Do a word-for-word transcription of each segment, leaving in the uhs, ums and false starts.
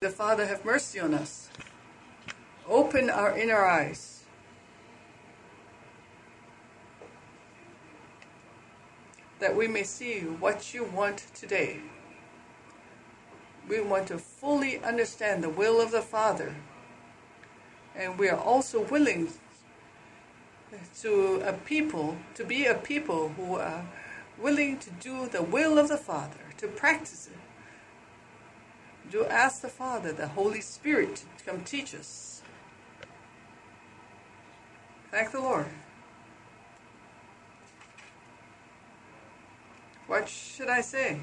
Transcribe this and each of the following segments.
the Father have mercy on us. Open our inner eyes. That we may see what you want today. We want to fully understand the will of the Father. And we are also willing to a people, to be a people who are willing to do the will of the Father, to practice it. To ask the Father, the Holy Spirit, to come teach us. Thank the Lord. What should I say?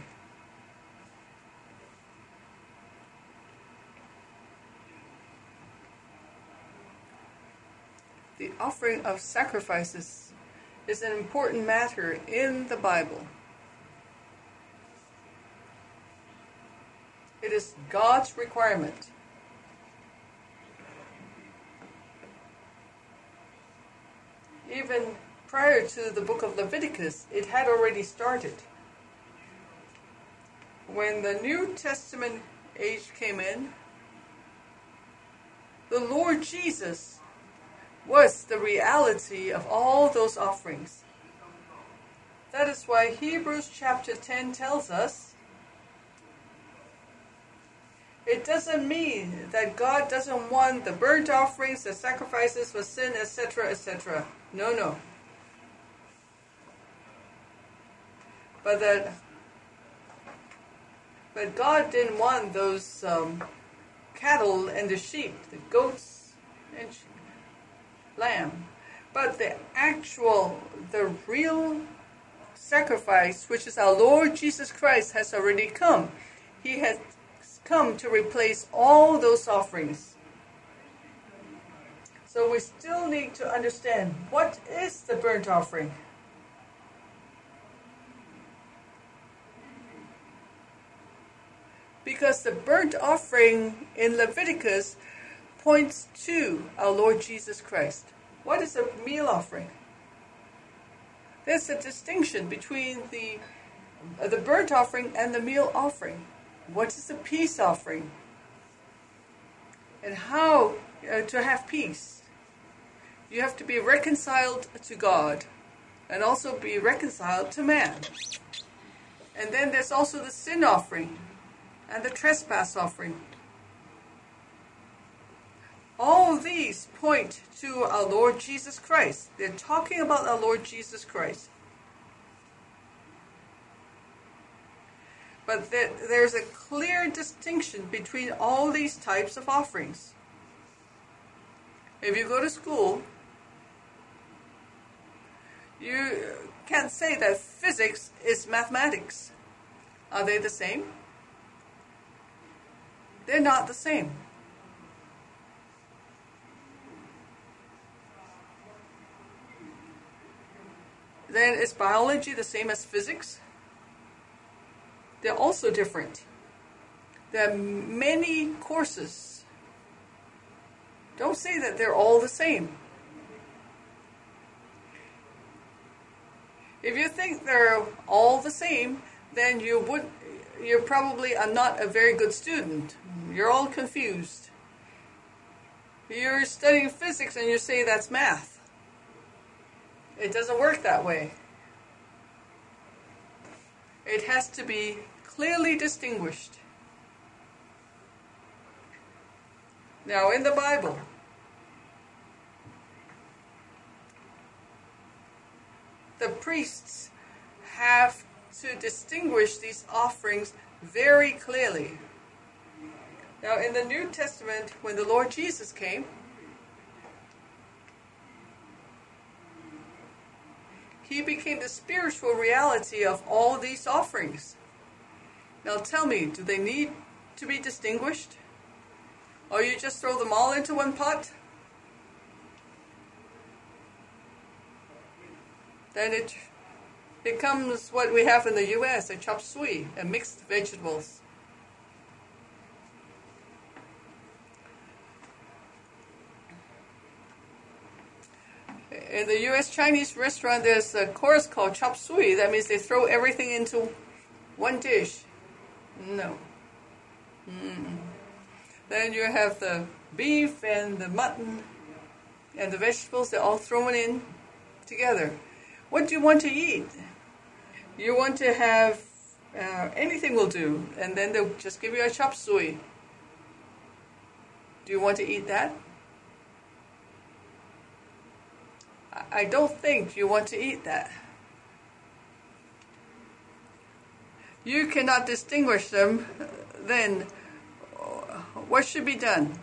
The offering of sacrifices is an important matter in the Bible. It is God's requirement. Even prior to the book of Leviticus, it had already started. When the New Testament age came in, the Lord Jesus was the reality of all those offerings. That is why Hebrews chapter ten tells us, it doesn't mean that God doesn't want the burnt offerings, the sacrifices for sin, et cetera, et cetera. No, no. But that, but God didn't want those um, cattle and the sheep, the goats and sheep. Lamb, but the actual, the real sacrifice, which is our Lord Jesus Christ, has already come. He has come to replace all those offerings. So we still need to understand, what is the burnt offering? Because the burnt offering in Leviticus points to our Lord Jesus Christ. What is a meal offering? There's a distinction between the uh, the burnt offering and the meal offering. What is a peace offering? And how uh, to have peace? You have to be reconciled to God and also be reconciled to man. And then there's also the sin offering and the trespass offering. All these point to our Lord Jesus Christ. They're talking about our Lord Jesus Christ. But there, there's a clear distinction between all these types of offerings. If you go to school, you can't say that physics is mathematics. Are they the same? They're not the same. Then is biology the same as physics? They're also different. There are many courses. Don't say that they're all the same. If you think they're all the same, then you would, you probably are not a very good student. You're all confused. You're studying physics and you say that's math. It doesn't work that way. It has to be clearly distinguished. Now, in the Bible, the priests have to distinguish these offerings very clearly. Now, in the New Testament, when the Lord Jesus came, He became the spiritual reality of all these offerings. Now tell me, do they need to be distinguished? Or you just throw them all into one pot? Then it becomes what we have in the U S, a chop suey, a mixed vegetables. In the U S Chinese restaurant, there's a course called chop suey. That means they throw everything into one dish. No. Mm. Then you have the beef and the mutton and the vegetables. They're all thrown in together. What do you want to eat? You want to have uh, anything will do, and then they'll just give you a chop suey. Do you want to eat that? I don't think you want to eat that. You cannot distinguish them, then what should be done?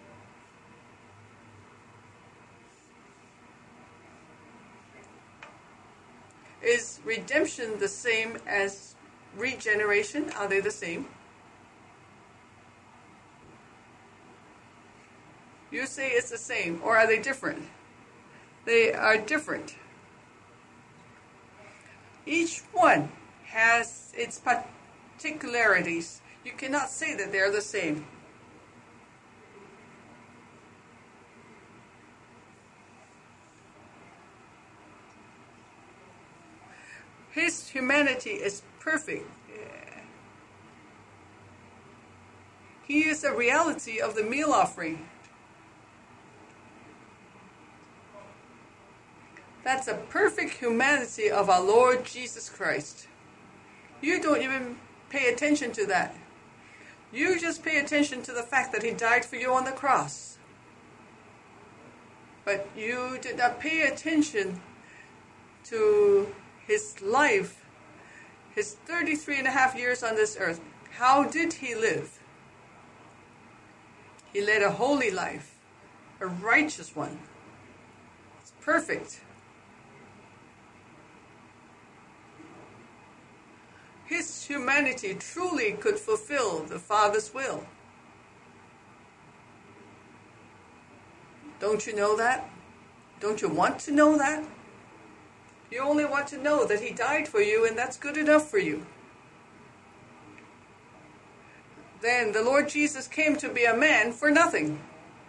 Is redemption the same as regeneration? Are they the same? You say it's the same, or are they different? They are different. Each one has its particularities. You cannot say that they're the same. His humanity is perfect. He is the reality of the meal offering. That's a perfect humanity of our Lord Jesus Christ. You don't even pay attention to that. You just pay attention to the fact that He died for you on the cross. But you did not pay attention to His life, His thirty-three and a half years on this earth. How did He live? He led a holy life, a righteous one. It's perfect. His humanity truly could fulfill the Father's will. Don't you know that? Don't you want to know that? You only want to know that He died for you, and that's good enough for you. Then the Lord Jesus came to be a man for nothing.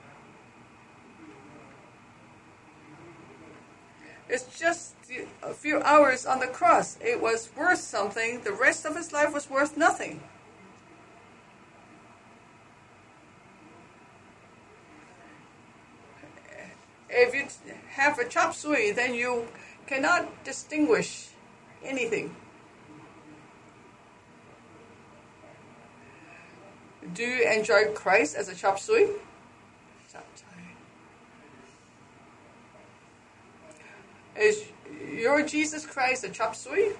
It's just a few hours on the cross. It was worth something. The rest of His life was worth nothing. If you have a chop suey, then you cannot distinguish anything. Do you enjoy Christ as a chop suey? Is your Jesus Christ a chop suey?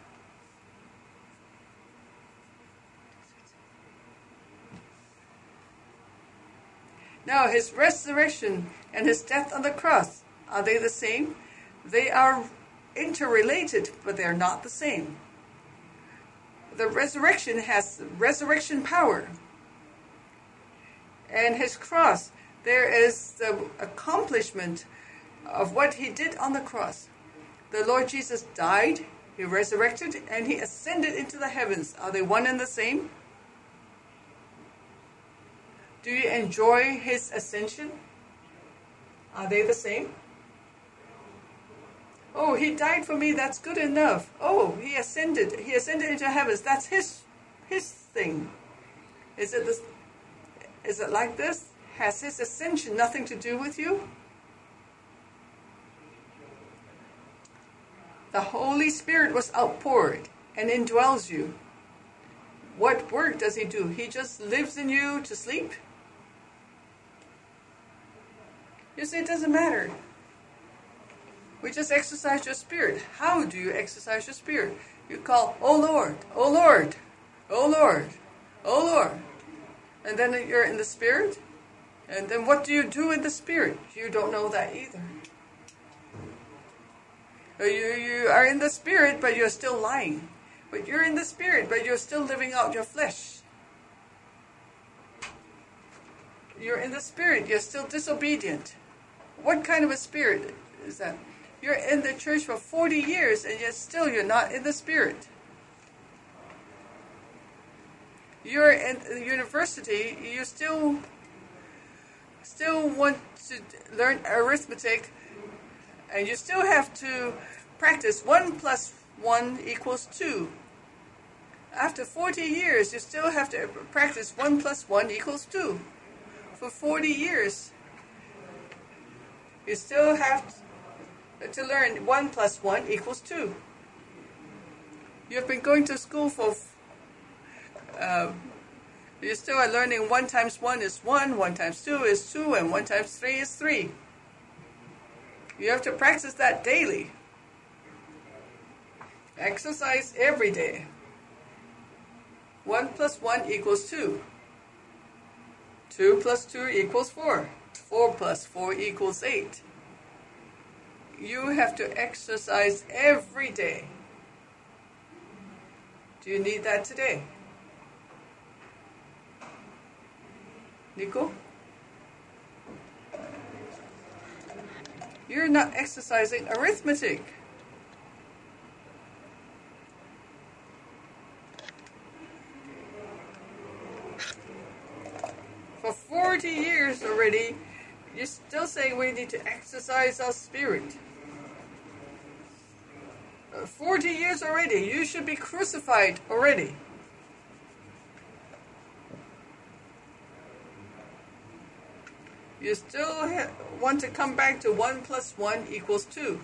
Now, His resurrection and His death on the cross, are they the same? They are interrelated, but they're not the same. The resurrection has resurrection power. And His cross, there is the accomplishment of what He did on the cross. The Lord Jesus died, He resurrected, and He ascended into the heavens. Are they one and the same? Do you enjoy His ascension? Are they the same? Oh, He died for me, that's good enough. Oh, He ascended, He ascended into heavens, that's His His thing. Is it this, is it like this? Has His ascension nothing to do with you? The Holy Spirit was outpoured and indwells you. What work does He do? He just lives in you to sleep? You say it doesn't matter. We just exercise your spirit. How do you exercise your spirit? You call, oh Lord, oh Lord, oh Lord, oh Lord. And then you're in the spirit. And then what do you do in the spirit? You don't know that either. You, you are in the spirit, but you're still lying. But you're in the spirit, but you're still living out your flesh. You're in the spirit, you're still disobedient. What kind of a spirit is that? You're in the church for forty years, and yet still you're not in the spirit. You're in the university, you still, still want to learn arithmetic, and you still have to practice one plus one equals two. After forty years, you still have to practice one plus one equals two. for forty years. You still have to learn one plus one equals two. You've been going to school for, uh, you still are learning one times one is one, one times two is two, and one times three is three. You have to practice that daily. Exercise every day. one plus one equals two. two plus two equals four. four plus four equals eight. You have to exercise every day. Do you need that today? Nico? You're not exercising arithmetic. For forty years already, you're still saying we need to exercise our spirit. forty years already, you should be crucified already. You still ha- want to come back to one plus one equals two.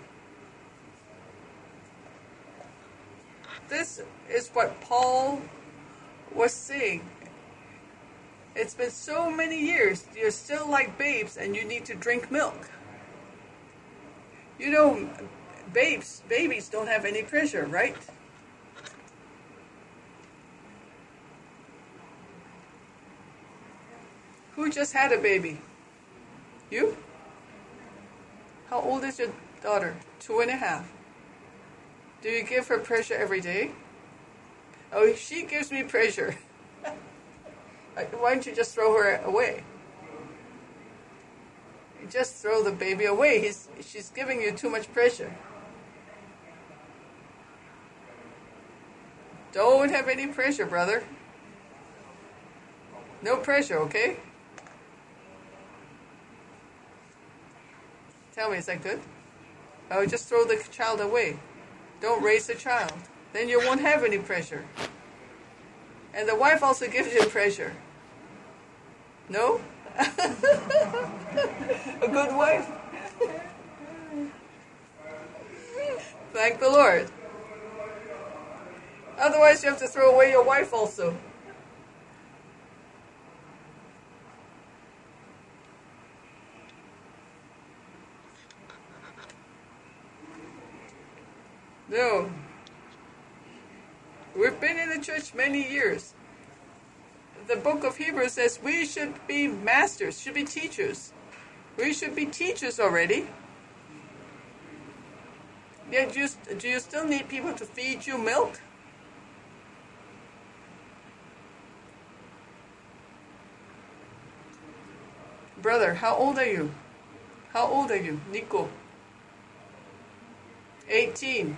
This is what Paul was saying. It's been so many years, you're still like babes and you need to drink milk. You know, babes, babies don't have any pressure, right? Who just had a baby? You? How old is your daughter? Two and a half. Do you give her pressure every day? Oh, she gives me pressure. Why don't you just throw her away? You just throw the baby away. He's, she's giving you too much pressure. Don't have any pressure, brother. No pressure, okay? Tell me, is that good? Oh, just throw the child away. Don't raise the child. Then you won't have any pressure. And the wife also gives you pressure. No? A good wife? Thank the Lord. Otherwise you have to throw away your wife also. No. We've been in the church many years. The book of Hebrews says we should be masters, should be teachers. We should be teachers already. Yet do you, do you still need people to feed you milk? Brother, how old are you? How old are you, Nico? eighteen.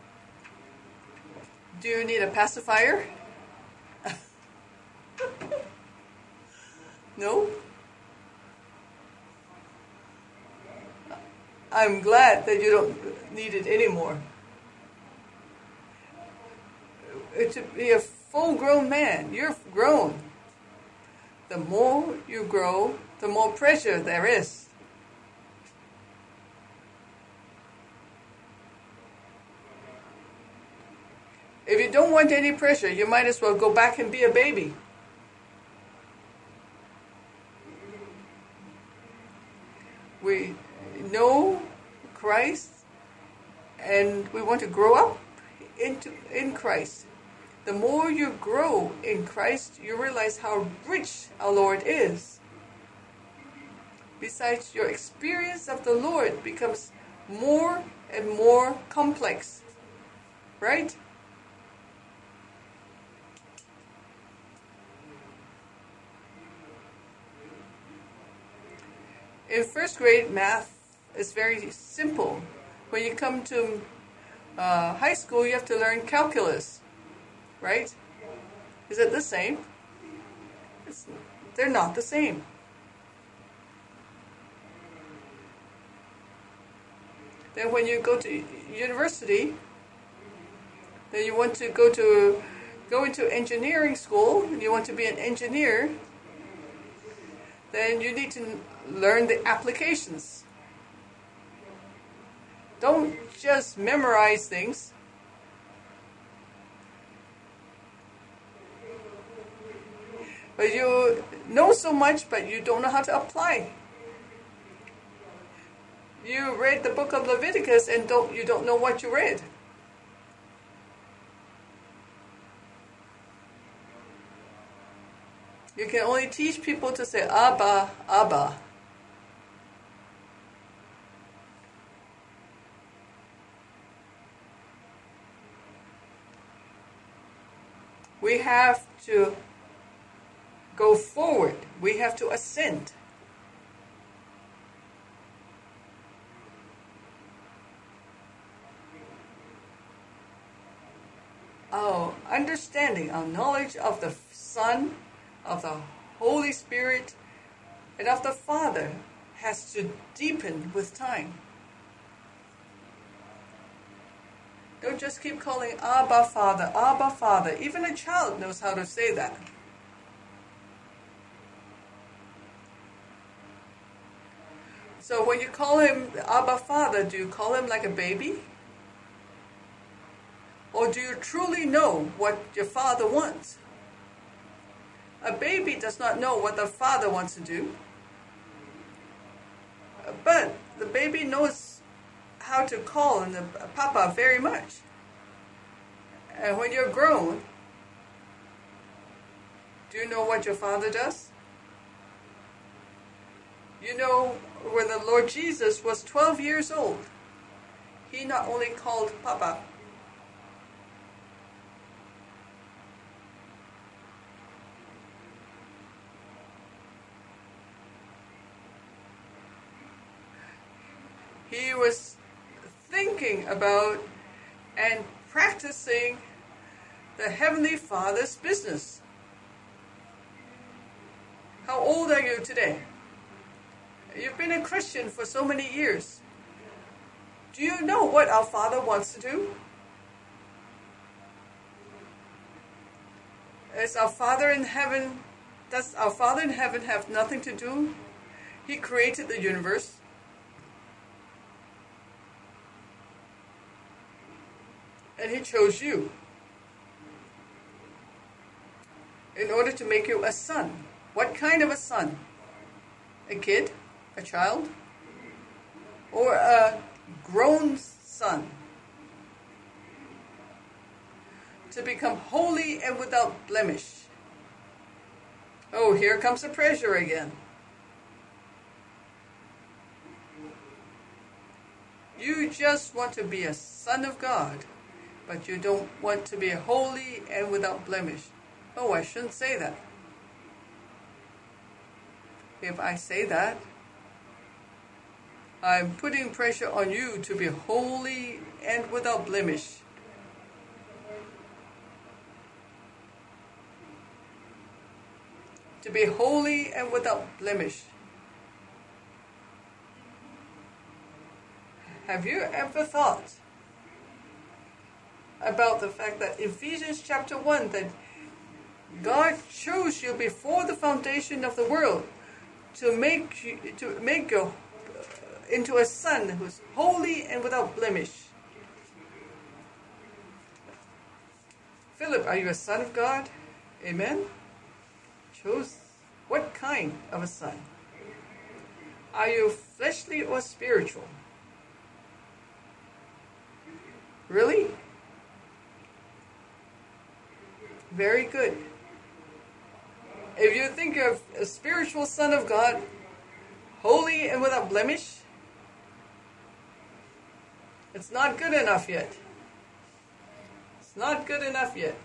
Do you need a pacifier? No? I'm glad that you don't need it anymore. To be a full-grown man, you're grown. The more you grow, the more pressure there is. If you don't want any pressure, you might as well go back and be a baby. We know Christ and we want to grow up into in Christ. The more you grow in Christ, you realize how rich our Lord is. Besides, your experience of the Lord becomes more and more complex. Right? In first grade, math is very simple. When you come to uh, high school, you have to learn calculus, right? Is it the same? It's, they're not the same. Then when you go to university, then you want to go to go into engineering school, you want to be an engineer, then you need to learn the applications. Don't just memorize things. But you know so much, but you don't know how to apply. You read the book of Leviticus and don't you don't know what you read. You can only teach people to say Abba, Abba. We have to go forward. We have to ascend. Our understanding, our knowledge of the Son, of the Holy Spirit, and of the Father has to deepen with time. Don't just keep calling Abba Father, Abba Father. Even a child knows how to say that. So when you call him Abba Father, do you call him like a baby? Or do you truly know what your father wants? A baby does not know what the father wants to do. But the baby knows how to call the Papa very much. And when you're grown, do you know what your father does? You know, when the Lord Jesus was twelve years old, he not only called Papa, he was thinking about and practicing the Heavenly Father's business. How old are you today? You've been a Christian for so many years. Do you know what our Father wants to do? Is our Father in heaven, does our Father in heaven have nothing to do? He created the universe. And he chose you in order to make you a son. What kind of a son? A kid? A child? Or a grown son? To become holy and without blemish. Oh, here comes the pressure again. You just want to be a son of God, but you don't want to be holy and without blemish. Oh, I shouldn't say that. If I say that, I'm putting pressure on you to be holy and without blemish. To be holy and without blemish. Have you ever thought about the fact that Ephesians chapter one, that God chose you before the foundation of the world to make you, to make you into a son who's holy and without blemish? Philip, are you a son of God? Amen? Chose what kind of a son? Are you fleshly or spiritual? Really? Very good. If you think you're a spiritual son of God, holy and without blemish, it's not good enough yet. It's not good enough yet.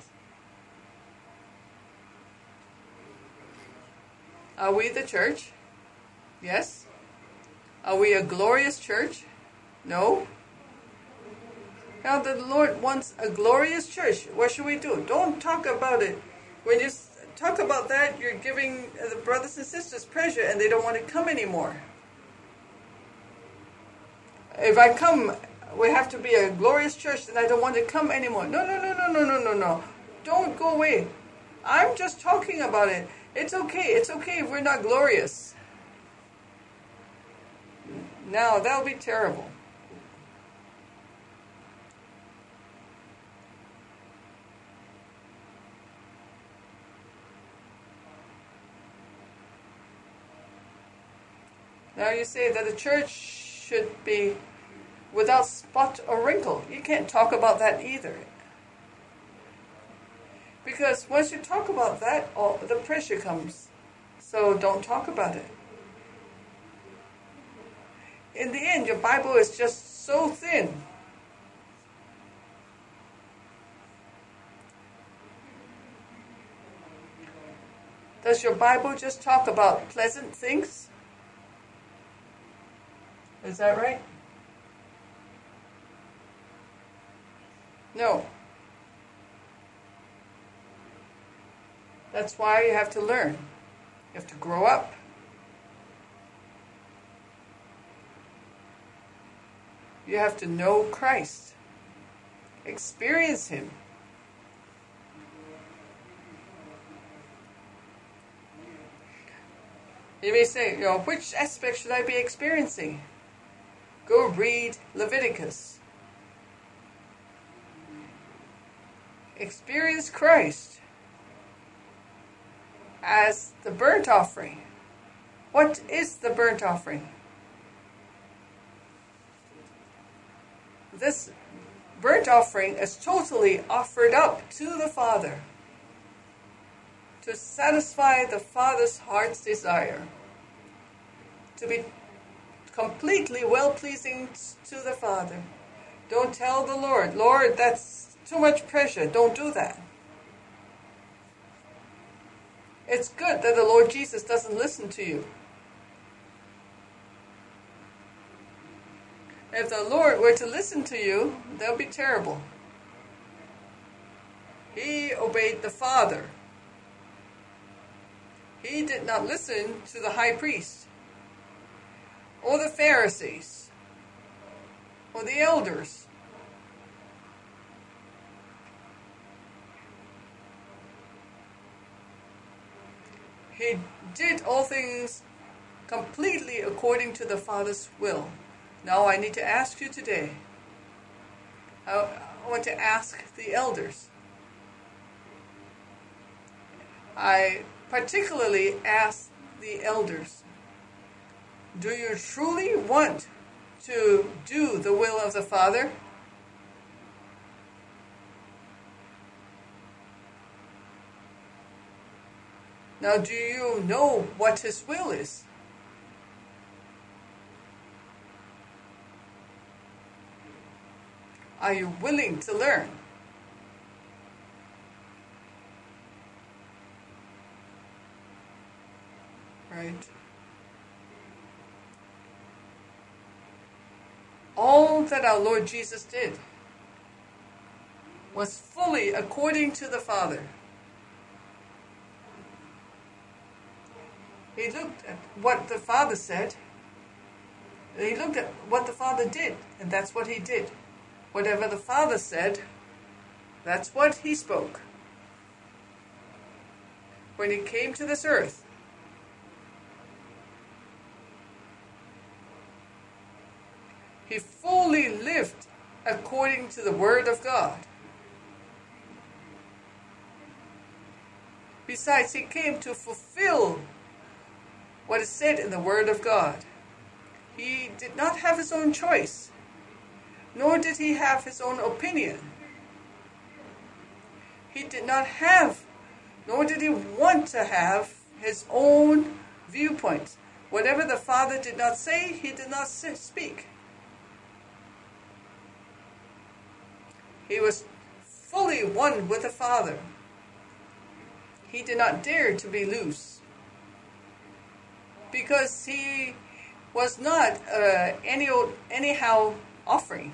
Are we the church? Yes. Are we a glorious church? No. Now the Lord wants a glorious church. What should we do? Don't talk about it. When you talk about that, you're giving the brothers and sisters pressure and they don't want to come anymore. If I come, we have to be a glorious church, then I don't want to come anymore. No, no, no, no, no, no, no, no. Don't go away. I'm just talking about it. It's okay. It's okay if we're not glorious. Now, that'll be terrible. Now you say that the church should be without spot or wrinkle. You can't talk about that either. Because once you talk about that, all the pressure comes. So don't talk about it. In the end, your Bible is just so thin. Does your Bible just talk about pleasant things? Is that right? No. That's why you have to learn. You have to grow up. You have to know Christ. Experience Him. You may say, you know, which aspect should I be experiencing? Go read Leviticus. Experience Christ as the burnt offering. What is the burnt offering? This burnt offering is totally offered up to the Father to satisfy the Father's heart's desire, to be completely well-pleasing to the Father. Don't tell the Lord, Lord, that's too much pressure. Don't do that. It's good that the Lord Jesus doesn't listen to you. If the Lord were to listen to you, that would be terrible. He obeyed the Father. He did not listen to the high priest, or the Pharisees, or the elders. He did all things completely according to the Father's will. Now I need to ask you today, I want to ask the elders. I particularly ask the elders, do you truly want to do the will of the Father? Now, do you know what His will is? Are you willing to learn? Right? All that our Lord Jesus did was fully according to the Father. He looked at what the Father said. He looked at what the Father did, and that's what He did. Whatever the Father said, that's what He spoke. When He came to this earth, He fully lived according to the Word of God. Besides, He came to fulfill what is said in the Word of God. He did not have His own choice, nor did He have His own opinion. He did not have, nor did He want to have, His own viewpoints. Whatever the Father did not say, He did not speak. He was fully one with the Father. He did not dare to be loose, because He was not uh, any anyhow offering.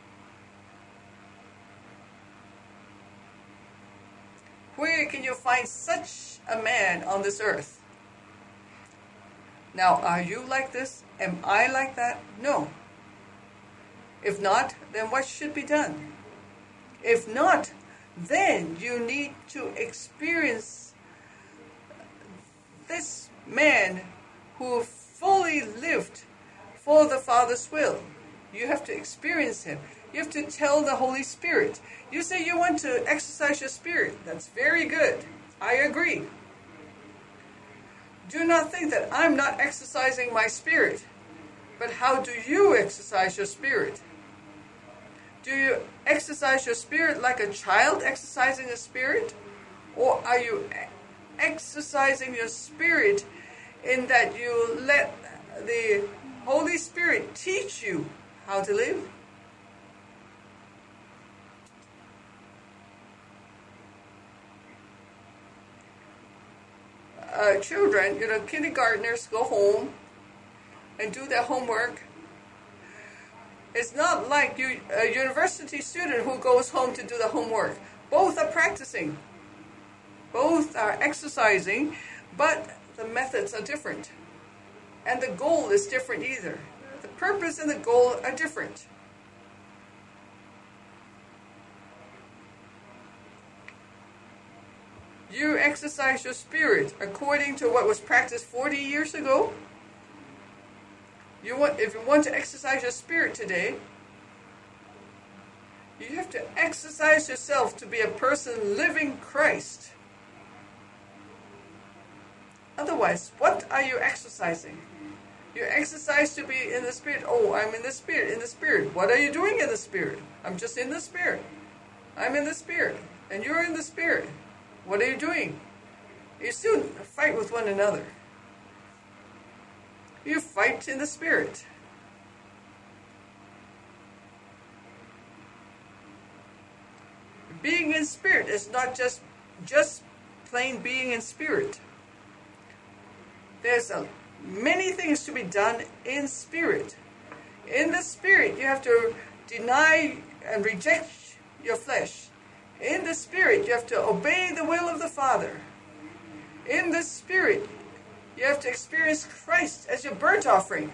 Where can you find such a man on this earth? Now, are you like this? Am I like that? No. If not, then what should be done? If not, then you need to experience this man who fully lived for the Father's will. You have to experience Him. You have to tell the Holy Spirit. You say you want to exercise your spirit. That's very good. I agree. Do not think that I'm not exercising my spirit. But how do you exercise your spirit? Do you exercise your spirit like a child exercising a spirit? Or are you exercising your spirit in that you let the Holy Spirit teach you how to live? Uh, children, you know, kindergartners go home and do their homework. It's not like you, a university student who goes home to do the homework. Both are practicing. Both are exercising, but the methods are different. And the goal is different either. The purpose and the goal are different. You exercise your spirit according to what was practiced forty years ago. You want, if you want to exercise your spirit today, you have to exercise yourself to be a person living Christ. Otherwise, what are you exercising? You exercise to be in the Spirit. Oh, I'm in the Spirit, in the Spirit. What are you doing in the Spirit? I'm just in the Spirit. I'm in the Spirit. And you're in the Spirit. What are you doing? You still fight with one another. You fight in the Spirit. Being in Spirit is not just, just plain being in Spirit. There's a, many things to be done in Spirit. In the Spirit, you have to deny and reject your flesh. In the Spirit, you have to obey the will of the Father. In the Spirit, you have to experience Christ as your burnt offering.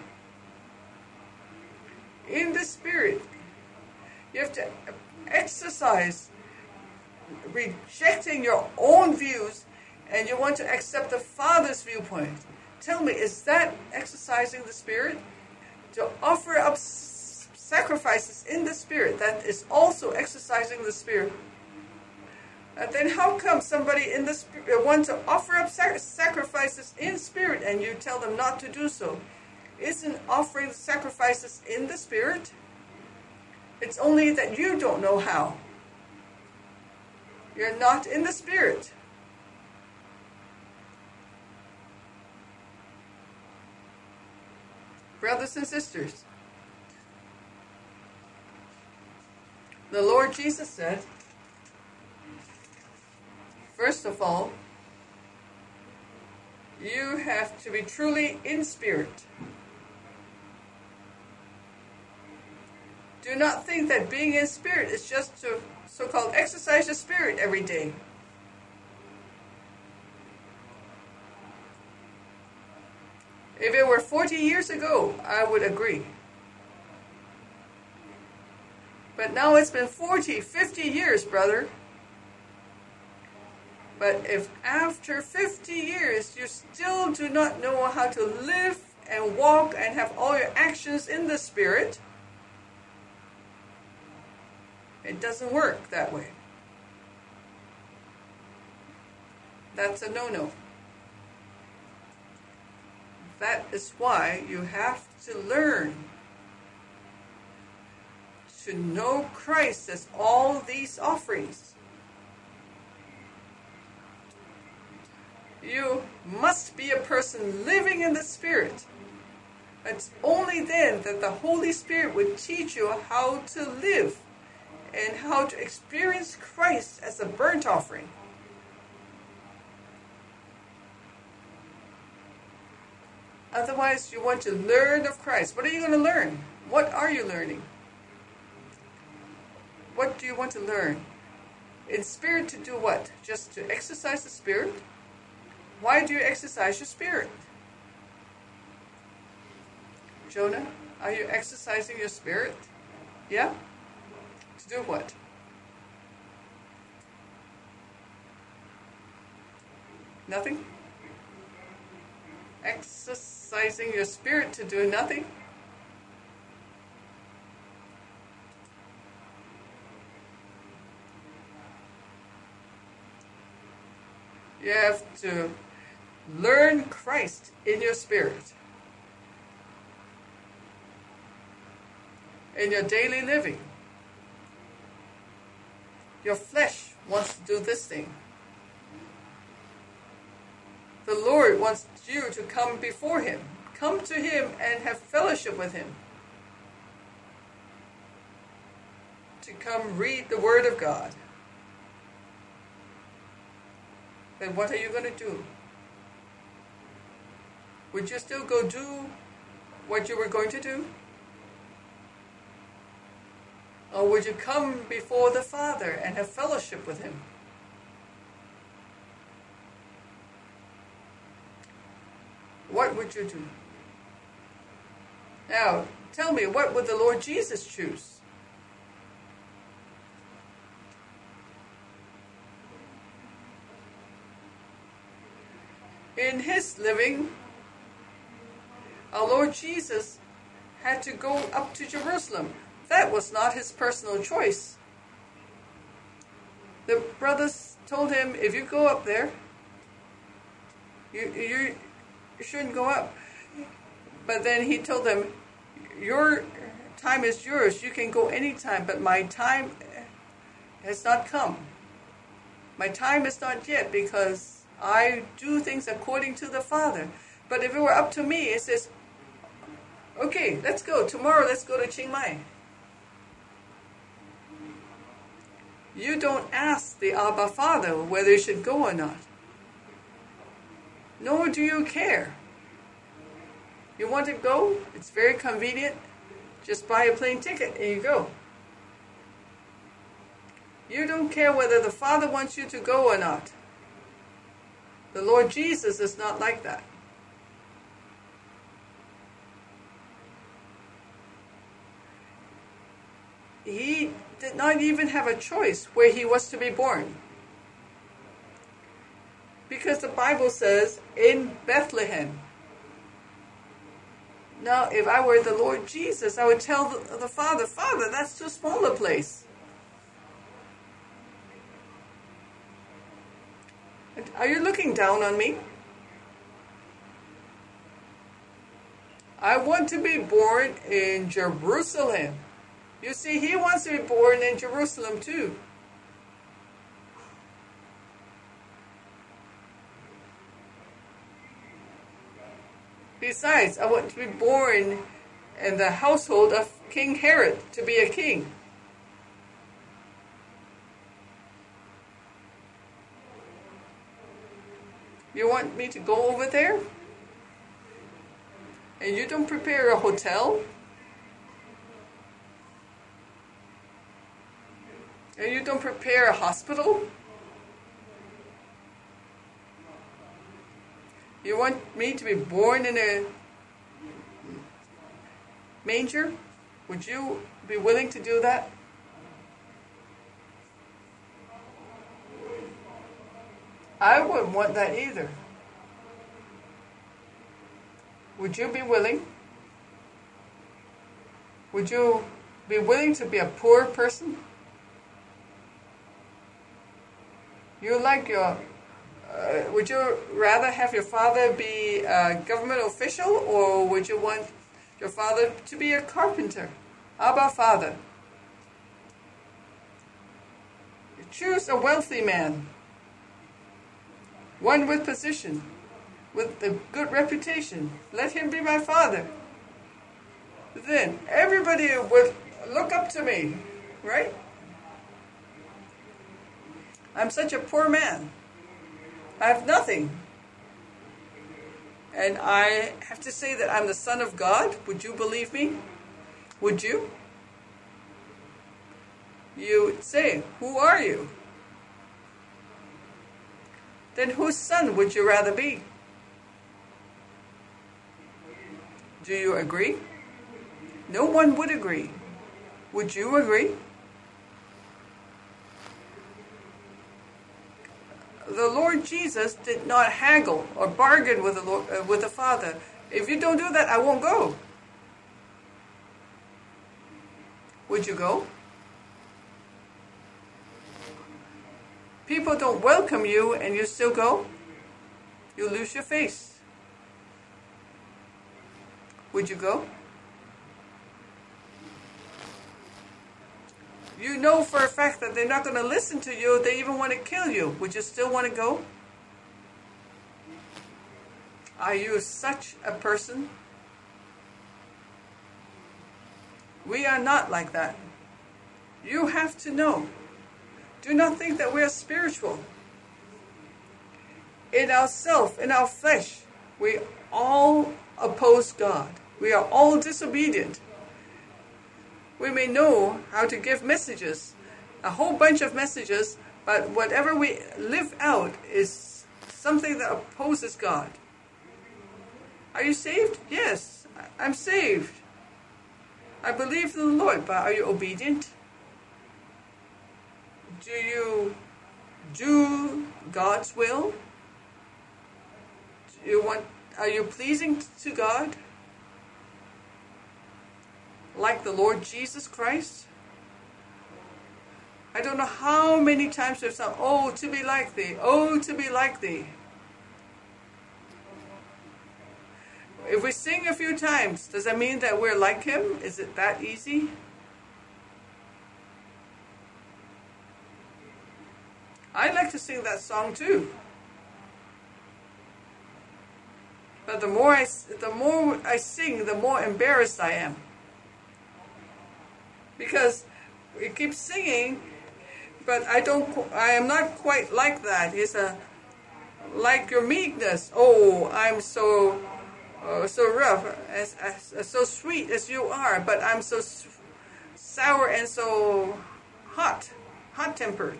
In the Spirit, you have to exercise rejecting your own views, and you want to accept the Father's viewpoint. Tell me, is that exercising the Spirit? To offer up s- sacrifices in the Spirit, that is also exercising the Spirit. And then how come somebody in the Spirit wants to offer up sac- sacrifices in Spirit and you tell them not to do so? Isn't offering the sacrifices in the Spirit? It's only that you don't know how. You're not in the Spirit. Brothers and sisters, the Lord Jesus said, first of all, you have to be truly in Spirit. Do not think that being in Spirit is just to so-called exercise your spirit every day. If it were forty years ago, I would agree. But now it's been forty, fifty years, brother. But if after fifty years you still do not know how to live and walk and have all your actions in the Spirit, it doesn't work that way. That's a no-no. That is why you have to learn to know Christ as all these offerings. You must be a person living in the Spirit. It's only then that the Holy Spirit would teach you how to live and how to experience Christ as a burnt offering. Otherwise, you want to learn of Christ. What are you going to learn? What are you learning? What do you want to learn? In spirit to do what? Just to exercise the Spirit? Why do you exercise your spirit? Jonah, are you exercising your spirit? Yeah? To do what? Nothing? Exercising your spirit to do nothing? You have to learn Christ in your spirit, in your daily living. Your flesh wants to do this thing. The Lord wants you to come before Him. Come to Him and have fellowship with Him. To come read the Word of God. Then what are you going to do? Would you still go do what you were going to do? Or would you come before the Father and have fellowship with Him? What would you do? Now, tell me, what would the Lord Jesus choose? In His living, our Lord Jesus had to go up to Jerusalem. That was not His personal choice. The brothers told Him, if you go up there, you, you, you shouldn't go up. But then He told them, your time is yours. You can go anytime, but my time has not come. My time is not yet, because I do things according to the Father. But if it were up to me, it says, okay, let's go. Tomorrow, let's go to Chiang Mai. You don't ask the Abba Father whether you should go or not. Nor do you care. You want to go? It's very convenient. Just buy a plane ticket and you go. You don't care whether the Father wants you to go or not. The Lord Jesus is not like that. He did not even have a choice where He was to be born. Because the Bible says, in Bethlehem. Now, if I were the Lord Jesus, I would tell the, the Father, Father, that's too small a place. Are you looking down on me? I want to be born in Jerusalem. You see, He wants to be born in Jerusalem too. Besides, I want to be born in the household of King Herod, to be a king. You want me to go over there? And you don't prepare a hotel? And you don't prepare a hospital? You want me to be born in a manger? Would you be willing to do that? I wouldn't want that either. Would you be willing? Would you be willing to be a poor person? You like your, uh, would you rather have your father be a government official, or would you want your father to be a carpenter? Abba Father. Choose a wealthy man. One with position, with a good reputation. Let him be my father. Then everybody would look up to me, right? I'm such a poor man. I have nothing. And I have to say that I'm the Son of God. Would you believe me? Would you? You would say, who are you? Then whose son would you rather be? Do you agree? No one would agree. Would you agree? The Lord Jesus did not haggle or bargain with the Lord, uh, with the Father. If you don't do that, I won't go. Would you go? People don't welcome you and you still go? You lose your face. Would you go? You know for a fact that they're not going to listen to you. They even want to kill you. Would you still want to go? Are you such a person? We are not like that. You have to know. Do not think that we are spiritual. In ourself, in our flesh, we all oppose God. We are all disobedient. We may know how to give messages, a whole bunch of messages, but whatever we live out is something that opposes God. Are you saved? Yes, I'm saved. I believe in the Lord, but are you obedient? Do you do God's will? Do you want, are you pleasing to God? Like the Lord Jesus Christ? I don't know how many times we've sung, oh, to be like thee, oh, to be like thee. If we sing a few times, does that mean that we're like him? Is it that easy? I like to sing that song too. But the more I, the more I sing, the more embarrassed I am. Because we keep singing, but I don't, I am not quite like that. It's a, like your meekness. Oh, I'm so, uh, so rough, as, as, as so sweet as you are, but I'm so sour and so hot, hot-tempered.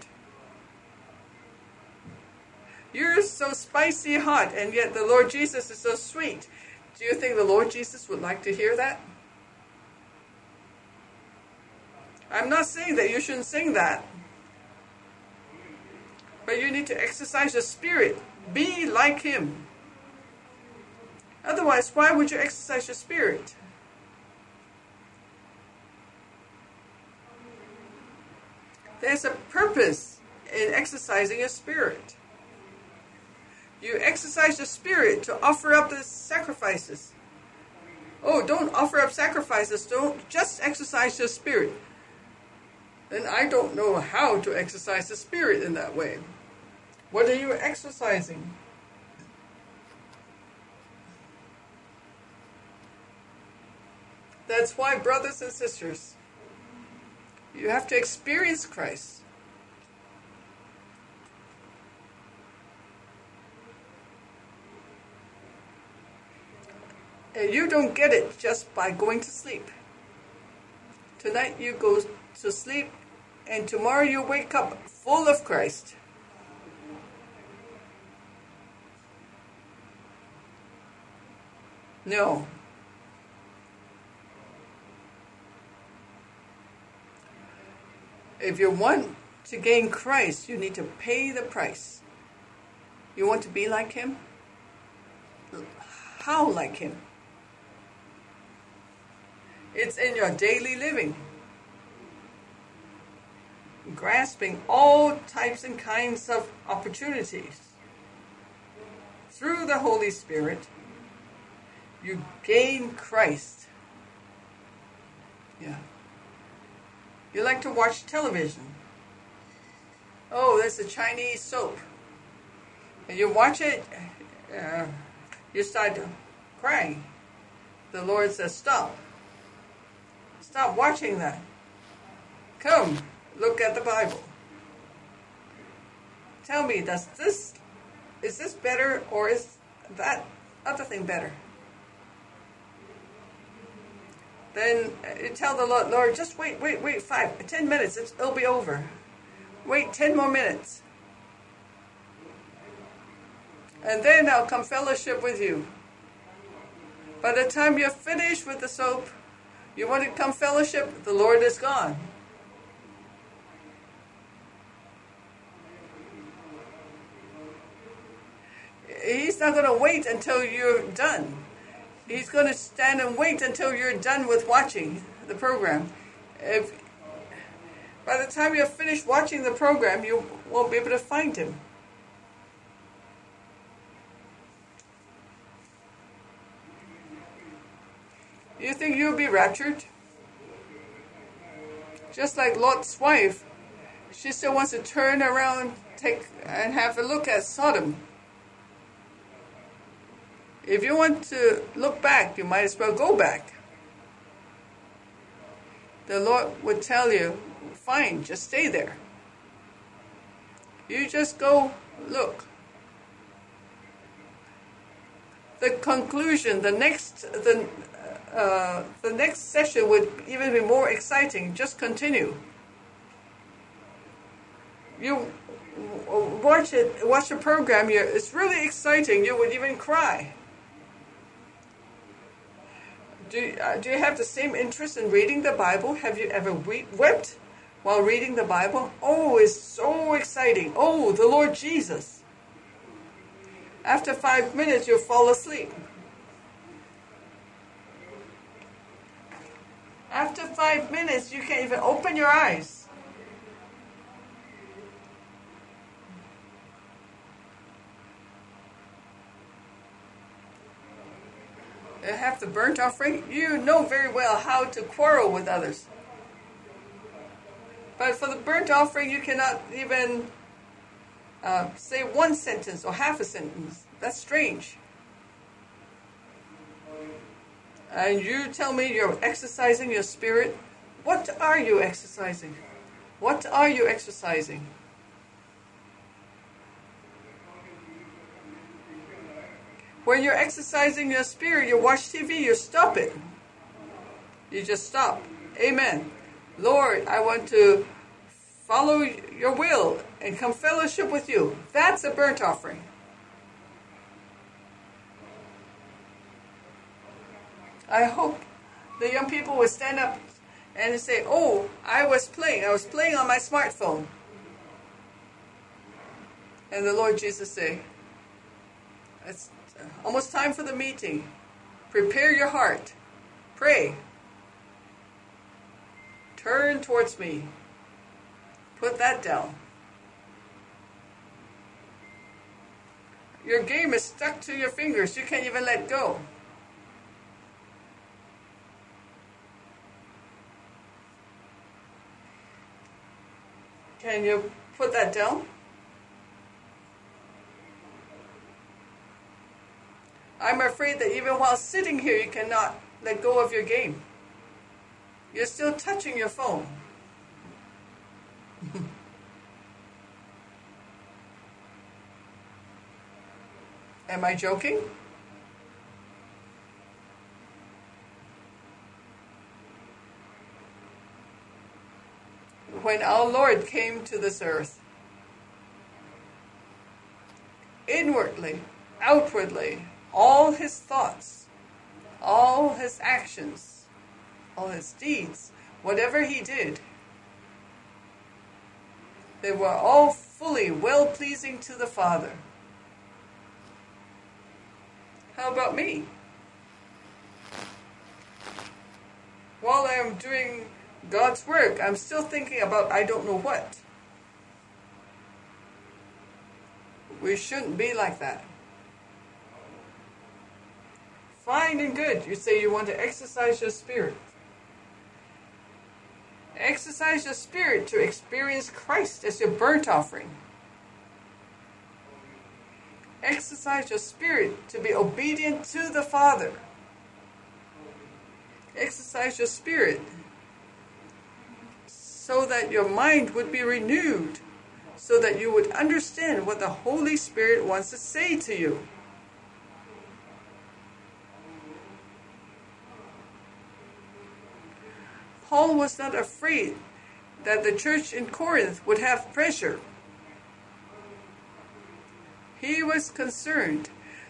You're so spicy hot, and yet the Lord Jesus is so sweet. Do you think the Lord Jesus would like to hear that? I'm not saying that you shouldn't sing that. But you need to exercise your spirit. Be like him. Otherwise, why would you exercise your spirit? There's a purpose in exercising your spirit. You exercise your spirit to offer up the sacrifices. Oh, don't offer up sacrifices. Don't just exercise your spirit. Then I don't know how to exercise the spirit in that way. What are you exercising? That's why, brothers and sisters, you have to experience Christ. And you don't get it just by going to sleep. Tonight you go to sleep, and tomorrow you wake up full of Christ. No. If you want to gain Christ, you need to pay the price. You want to be like him? How like him? It's in your daily living. Grasping all types and kinds of opportunities. Through the Holy Spirit, you gain Christ. Yeah. You like to watch television. Oh, there's a Chinese soap. And you watch it, uh, you start crying. The Lord says, stop. Stop watching that. Come, look at the Bible. Tell me, does this, is this better, or is that other thing better? Then you tell the Lord, Lord, just wait, wait, wait, five, ten minutes, it's, it'll be over. Wait ten more minutes. And then I'll come fellowship with you. By the time you're finished with the soap, you want to come fellowship, the Lord is gone. He's not going to wait until you're done. He's going to stand and wait until you're done with watching the program. If, by the time you're finished watching the program, you won't be able to find him. You think you'll be raptured? Just like Lot's wife, she still wants to turn around, take and have a look at Sodom. If you want to look back, you might as well go back. The Lord would tell you, fine, just stay there. You just go look. The conclusion, the next, the uh, the next session would even be more exciting. Just continue. You watch it, watch the program. You, it's really exciting. You would even cry. Do uh, do you have the same interest in reading the Bible? Have you ever we- wept while reading the Bible? Oh, it's so exciting. Oh, the Lord Jesus. After five minutes, you'll fall asleep. After five minutes, you can't even open your eyes. You have the burnt offering. You know very well how to quarrel with others. But for the burnt offering, you cannot even uh, say one sentence or half a sentence. That's strange. And you tell me you're exercising your spirit. What are you exercising? What are you exercising? When you're exercising your spirit, you watch T V, you stop it. You just stop. Amen. Lord, I want to follow your will and come fellowship with you. That's a burnt offering. I hope the young people will stand up and say, oh, I was playing. I was playing on my smartphone. And the Lord Jesus say, it's almost time for the meeting. Prepare your heart. Pray. Turn towards me. Put that down. Your game is stuck to your fingers. You can't even let go. Can you put that down? I'm afraid that even while sitting here, you cannot let go of your game. You're still touching your phone. Am I joking? When our Lord came to this earth, inwardly, outwardly, all his thoughts, all his actions, all his deeds, whatever he did, they were all fully well-pleasing to the Father. How about me? While I am doing God's work, I'm still thinking about I don't know what. We shouldn't be like that. Fine and good. You say you want to exercise your spirit. Exercise your spirit to experience Christ as your burnt offering. Exercise your spirit to be obedient to the Father. Exercise your spirit so that your mind would be renewed, so that you would understand what the Holy Spirit wants to say to you. Paul was not afraid that the church in Corinth would have pressure. He was concerned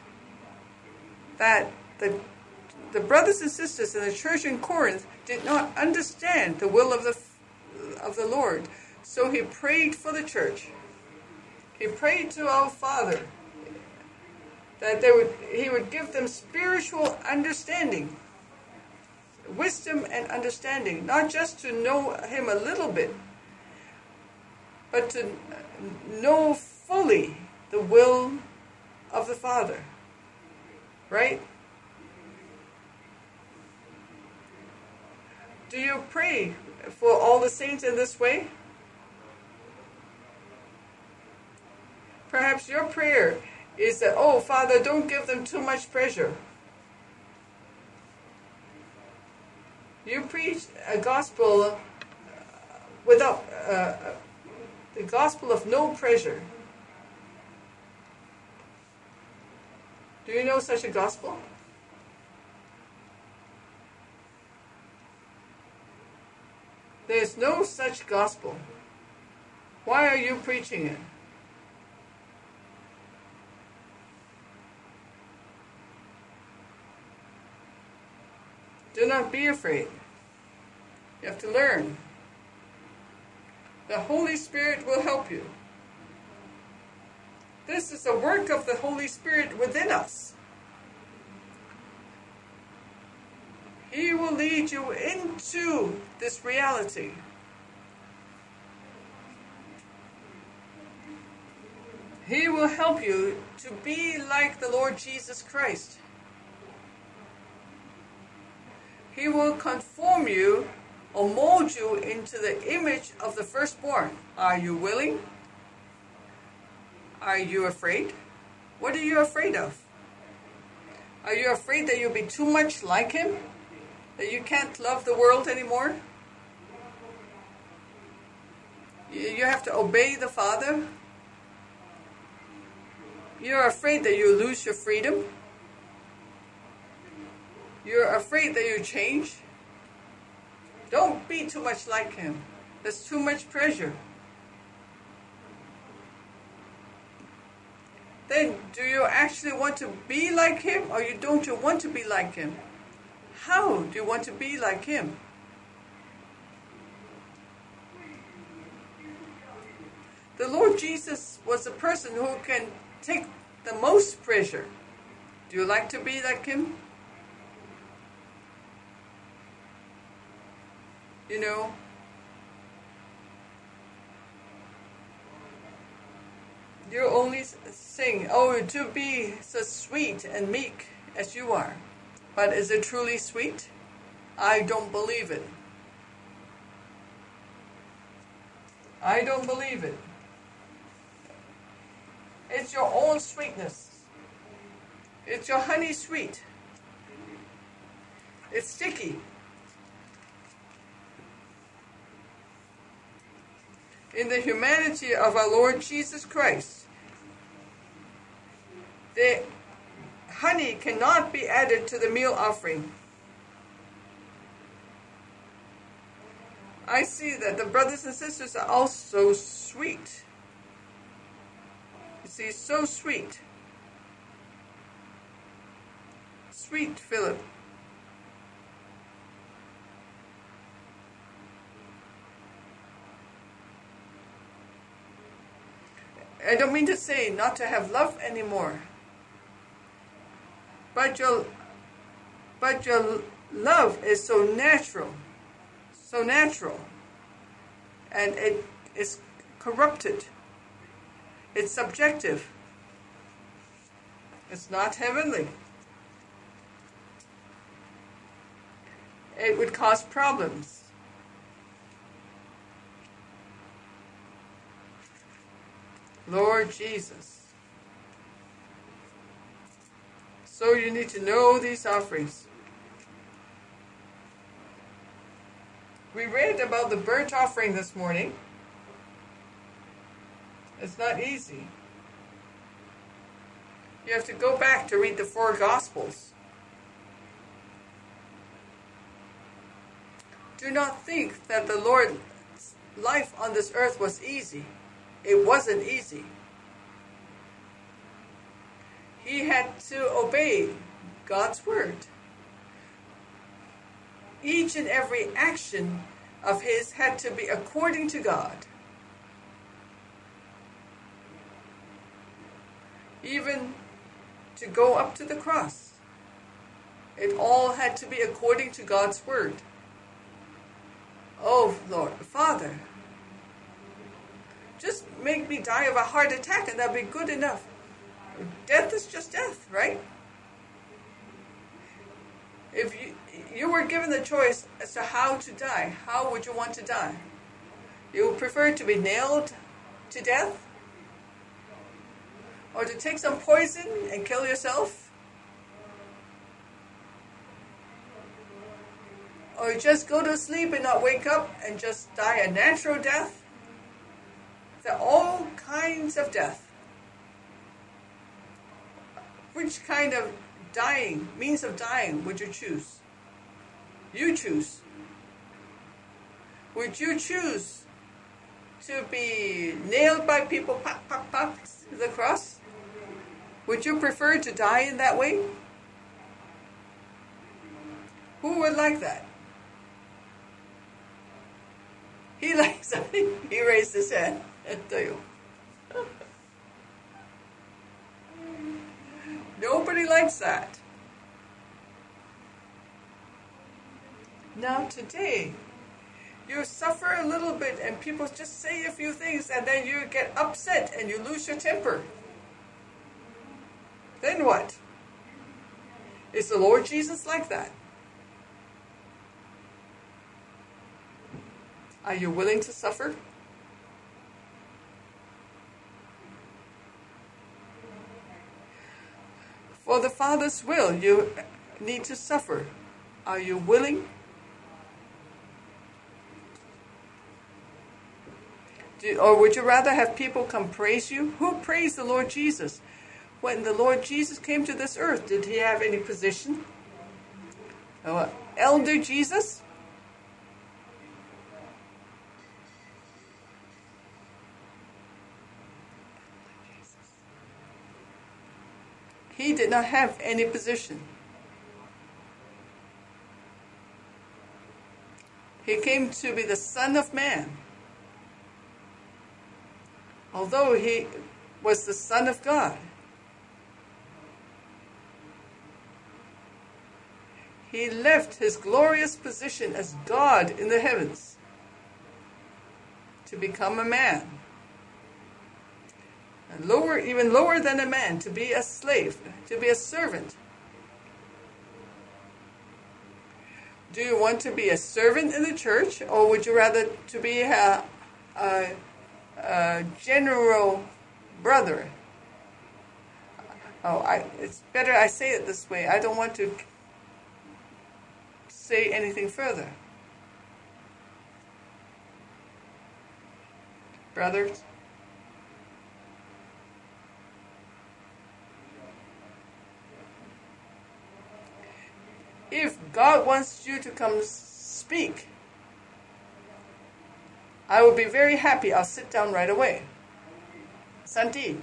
that the, the brothers and sisters in the church in Corinth did not understand the will of the of the Lord. So he prayed for the church. He prayed to our Father that they would, he would give them spiritual understanding, wisdom and understanding, not just to know him a little bit, but to know fully the will of the Father. Right? Do you pray for all the saints in this way? Perhaps your prayer is that, oh, Father, don't give them too much pressure. You preach a gospel without uh, the gospel of no pressure. Do you know such a gospel? There's no such gospel. Why are you preaching it? Do not be afraid. You have to learn. The Holy Spirit will help you. This is a work of the Holy Spirit within us. He will lead you into this reality. He will help you to be like the Lord Jesus Christ. He will conform you or mold you into the image of the firstborn. Are you willing? Are you afraid? What are you afraid of? Are you afraid that you'll be too much like him? That you can't love the world anymore? You have to obey the Father? You're afraid that you lose your freedom? You're afraid that you change? Don't be too much like him. There's too much pressure. Then do you actually want to be like him, or you don't you want to be like him? How do you want to be like him? The Lord Jesus was a person who can take the most pressure. Do you like to be like him? You know, you only sing, oh, to be so sweet and meek as you are. But is it truly sweet? I don't believe it. I don't believe it. It's your own sweetness. It's your honey sweet. It's sticky. In the humanity of our Lord Jesus Christ, the honey cannot be added to the meal offering. I see that the brothers and sisters are also sweet. You see, so sweet. Sweet Philip. I don't mean to say not to have love anymore. But your, but your love is so natural, so natural, and it is corrupted. It's subjective. It's not heavenly. It would cause problems. Lord Jesus. So you need to know these offerings. We read about the burnt offering this morning. It's not easy. You have to go back to read the four Gospels. Do not think that the Lord's life on this earth was easy. It wasn't easy. He had to obey God's word. Each and every action of his had to be according to God. Even to go up to the cross, it all had to be according to God's word. Oh, Lord, Father, just make me die of a heart attack and that'll be good enough. Death is just death, right? If you, you were given the choice as to how to die, how would you want to die? You would prefer to be nailed to death? Or to take some poison and kill yourself? Or just go to sleep and not wake up and just die a natural death? There are all kinds of death. Which kind of dying, means of dying, would you choose? You choose. Would you choose to be nailed by people, pop, pop, pop, to the cross? Would you prefer to die in that way? Who would like that? He likes it. He raised his hand. I tell you. Nobody likes that. Now today, you suffer a little bit and people just say a few things and then you get upset and you lose your temper. Then what? Is the Lord Jesus like that? Are you willing to suffer? For the Father's will, you need to suffer. Are you willing? Do, or would you rather have people come praise you? Who praised the Lord Jesus? When the Lord Jesus came to this earth, did he have any position? Uh, Elder Jesus? He did not have any position. He came to be the Son of Man. Although he was the Son of God, he left his glorious position as God in the heavens to become a man. And lower, even lower than a man, to be a slave, to be a servant. Do you want to be a servant in the church, or would you rather to be a, a, a general brother? Oh, I, it's better I say it this way. I don't want to say anything further. Brothers? If God wants you to come speak, I will be very happy. I'll sit down right away. Santi,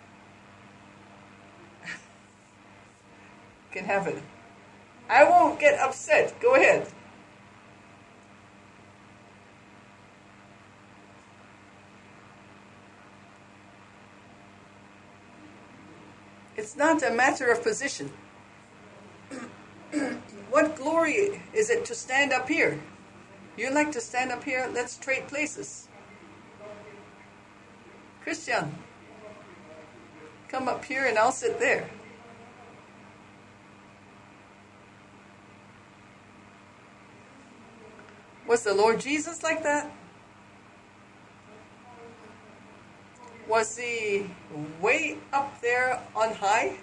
can have it. I won't get upset. Go ahead. It's not a matter of position. What glory is it to stand up here? You like to stand up here? Let's trade places. Christian, come up here and I'll sit there. Was the Lord Jesus like that? Was he way up there on high?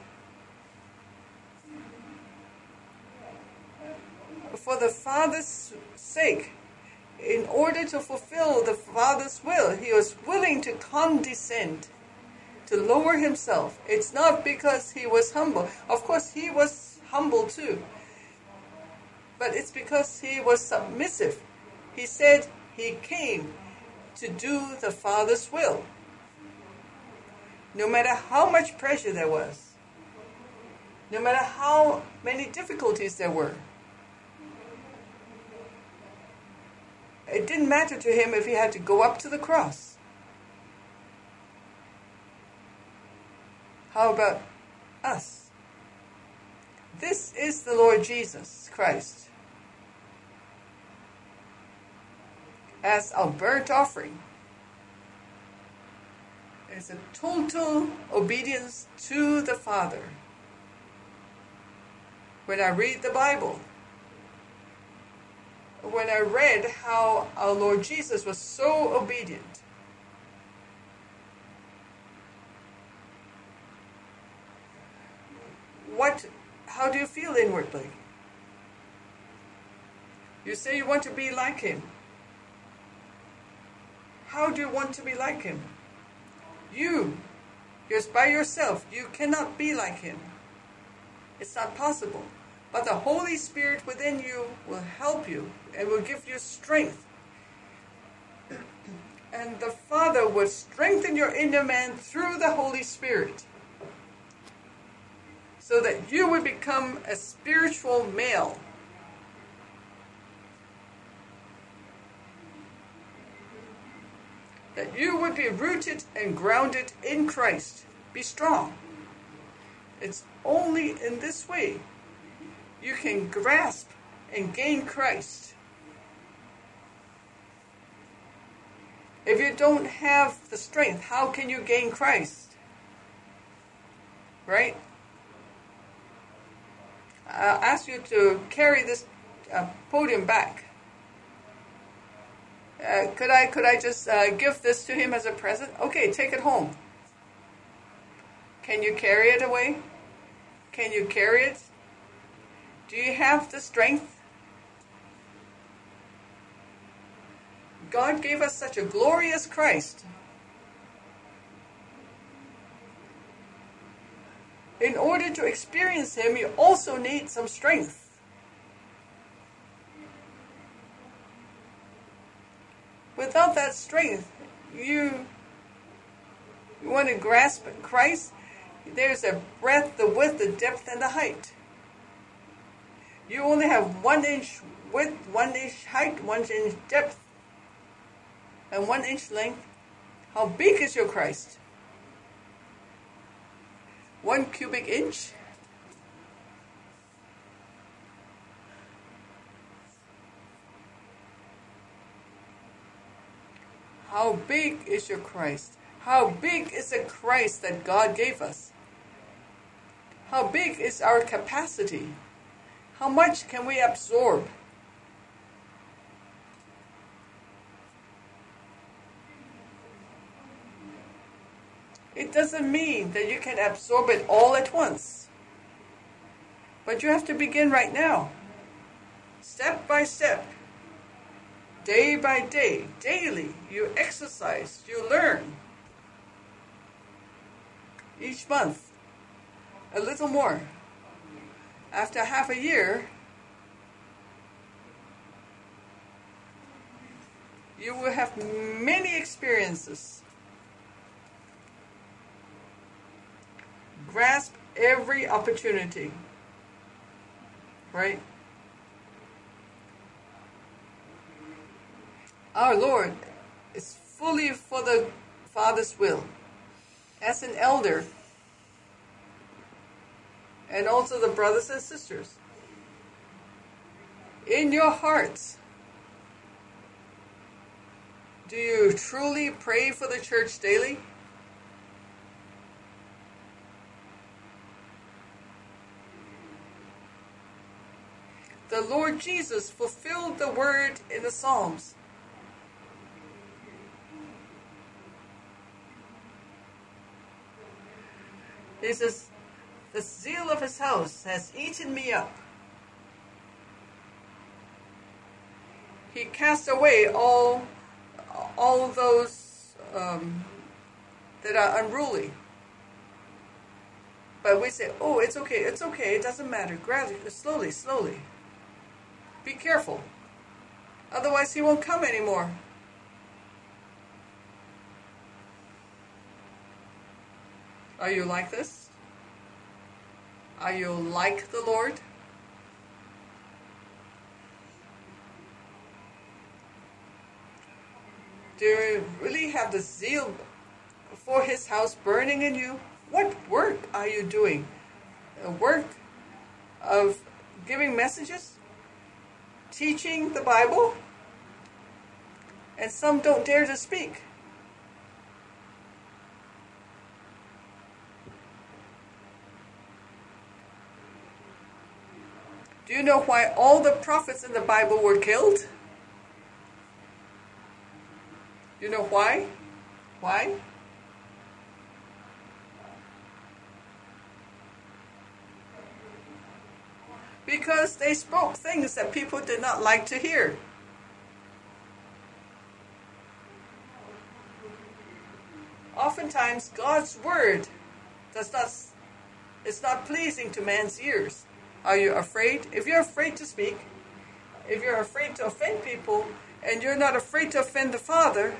For the Father's sake, in order to fulfill the Father's will, he was willing to condescend, to lower himself. It's not because he was humble. Of course, he was humble too. But it's because he was submissive. He said he came to do the Father's will. No matter how much pressure there was, no matter how many difficulties there were, it didn't matter to him if he had to go up to the cross. How about us? This is the Lord Jesus Christ as our burnt offering. It's a total obedience to the Father. When I read the Bible, when I read how our Lord Jesus was so obedient. What, how do you feel inwardly? You say you want to be like him. How do you want to be like him? You, just by yourself, you cannot be like him. It's not possible. But the Holy Spirit within you will help you and will give you strength. And the Father will strengthen your inner man through the Holy Spirit, so that you will become a spiritual male. That you would be rooted and grounded in Christ. Be strong. It's only in this way you can grasp and gain Christ. If you don't have the strength, how can you gain Christ? Right? I'll ask you to carry this uh, podium back. Uh, could I could I just uh, give this to him as a present? Okay, take it home. Can you carry it away? Can you carry it? Do you have the strength? God gave us such a glorious Christ. In order to experience him, you also need some strength. Without that strength, you, you want to grasp Christ, there's a breadth, the width, the depth, and the height. You only have one inch width, one inch height, one inch depth, and one inch length. How big is your Christ? One cubic inch? How big is your Christ? How big is the Christ that God gave us? How big is our capacity? How much can we absorb? It doesn't mean that you can absorb it all at once. But you have to begin right now. Step by step. Day by day, daily, you exercise, you learn. Each month, a little more. After half a year, you will have many experiences. Grasp every opportunity, right? Our Lord is fully for the Father's will. As an elder, and also the brothers and sisters, in your hearts, do you truly pray for the church daily? The Lord Jesus fulfilled the word in the Psalms. He says, the zeal of his house has eaten me up. He cast away all, all those um, that are unruly. But we say, oh, it's okay, it's okay, it doesn't matter. Gradually, slowly, slowly. Be careful. Otherwise he won't come anymore. Are you like this? Are you like the Lord? Do you really have the zeal for his house burning in you? What work are you doing? A work of giving messages? Teaching the Bible? And some don't dare to speak. Do you know why all the prophets in the Bible were killed? You know why? Why? Because they spoke things that people did not like to hear. Oftentimes, God's word does not, it's not pleasing to man's ears. Are you afraid? If you're afraid to speak, if you're afraid to offend people, and you're not afraid to offend the Father,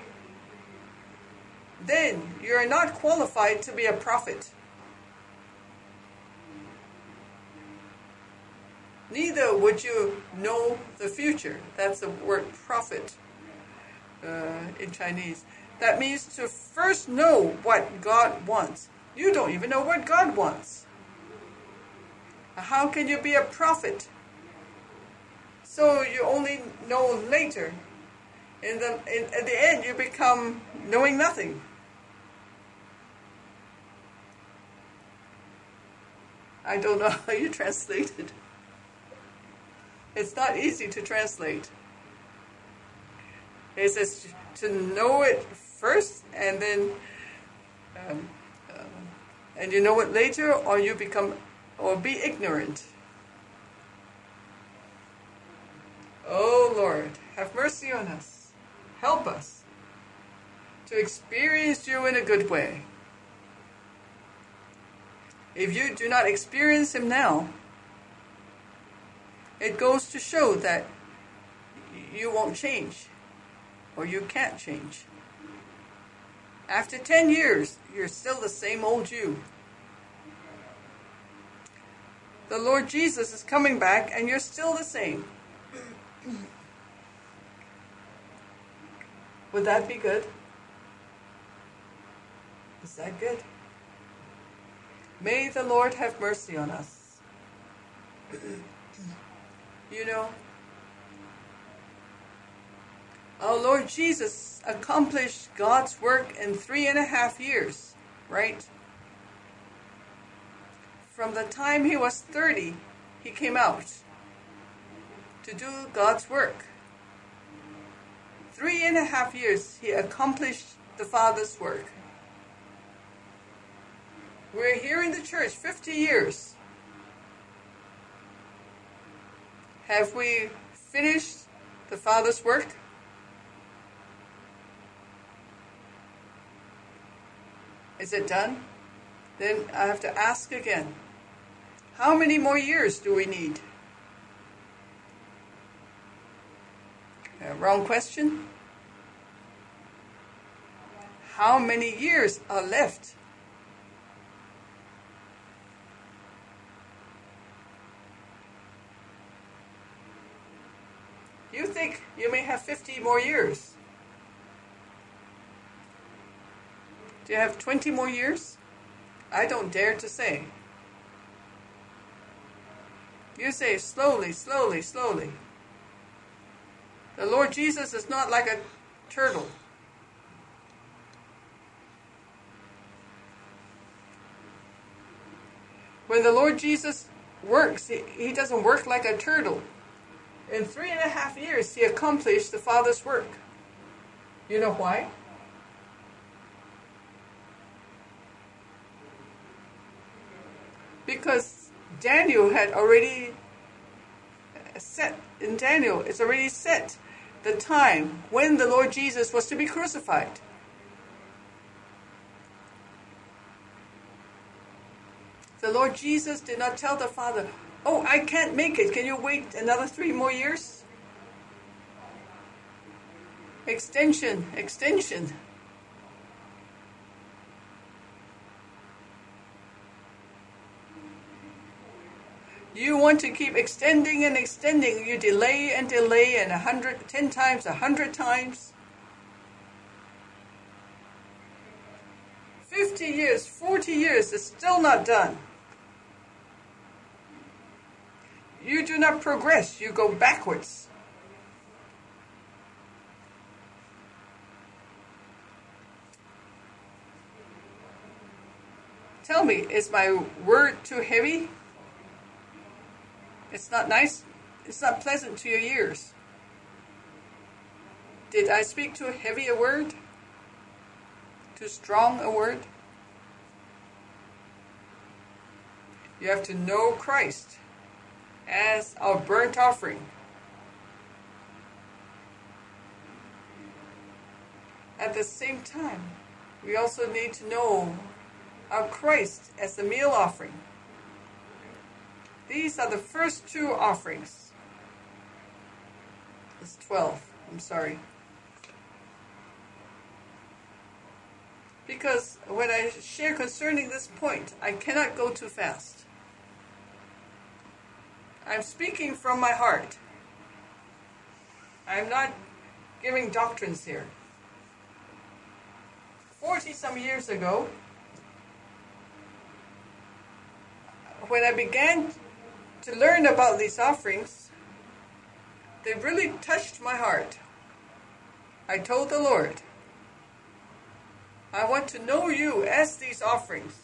then you're not qualified to be a prophet. Neither would you know the future. That's the word prophet uh, in Chinese. That means to first know what God wants. You don't even know what God wants. How can you be a prophet? So you only know later. In the, in, at the end, you become knowing nothing. I don't know how you translate it. It's not easy to translate. It says to know it first, and then, um, uh, and you know it later, or you become, or be ignorant. Oh Lord, have mercy on us. Help us to experience you in a good way. If you do not experience Him now, it goes to show that you won't change, or you can't change. After ten years, you're still the same old you. The Lord Jesus is coming back, and you're still the same. Would that be good? Is that good? May the Lord have mercy on us. You know, our Lord Jesus accomplished God's work in three and a half years, right? From the time He was thirty, He came out to do God's work. Three and a half years, He accomplished the Father's work. We're here in the church fifty years. Have we finished the Father's work? Is it done? Then I have to ask again. How many more years do we need? Uh, wrong question. How many years are left? You think you may have fifty more years. Do you have twenty more years? I don't dare to say. You say slowly, slowly, slowly. The Lord Jesus is not like a turtle. When the Lord Jesus works, he, he doesn't work like a turtle. In three and a half years, He accomplished the Father's work. You know why? Because Daniel had already set, in Daniel, it's already set the time when the Lord Jesus was to be crucified. The Lord Jesus did not tell the Father, oh, I can't make it. Can you wait another three more years? Extension, extension. You want to keep extending and extending. You delay and delay and a hundred, ten times, a hundred times. Fifty years, forty years is still not done. You do not progress, you go backwards. Tell me, is my word too heavy? It's not nice. It's not pleasant to your ears. Did I speak too heavy a word? Too strong a word? You have to know Christ as our burnt offering. At the same time, we also need to know our Christ as the meal offering. These are the first two offerings. It's twelve, I'm sorry. Because when I share concerning this point, I cannot go too fast. I'm speaking from my heart. I'm not giving doctrines here. Forty some years ago, when I began to learn about these offerings, they really touched my heart. I told the Lord, I want to know you as these offerings.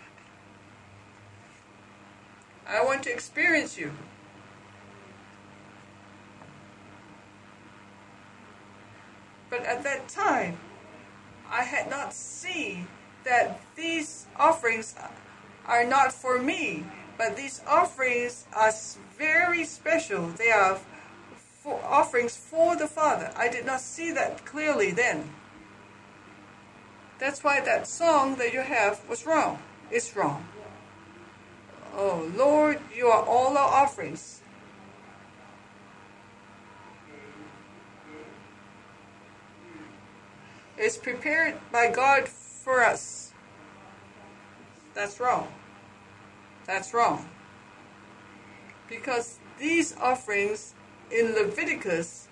I want to experience you. But at that time, I had not seen that these offerings are not for me, but these offerings are very special. They are for offerings for the Father. I did not see that clearly then. That's why that song that you have was wrong. It's wrong. Oh, Lord, you are all our offerings. It's prepared by God for us. That's wrong. That's wrong. Because these offerings in Leviticus,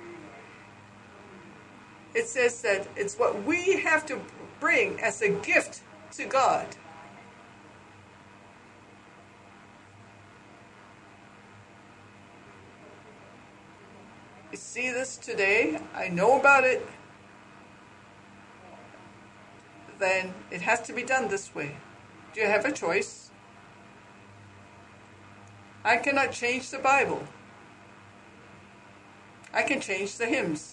it says that it's what we have to bring as a gift to God. You see this today, I know about it, then it has to be done this way. Do you have a choice? I cannot change the Bible. I can change the hymns.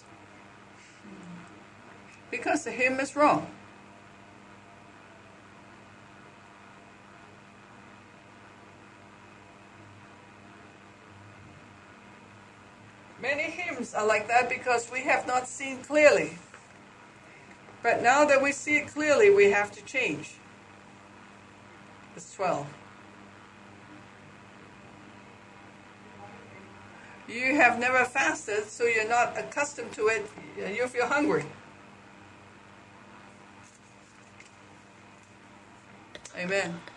Because the hymn is wrong. Many hymns are like that because we have not seen clearly. But now that we see it clearly, we have to change. It's twelve. You have never fasted, so you're not accustomed to it. You feel hungry. Amen.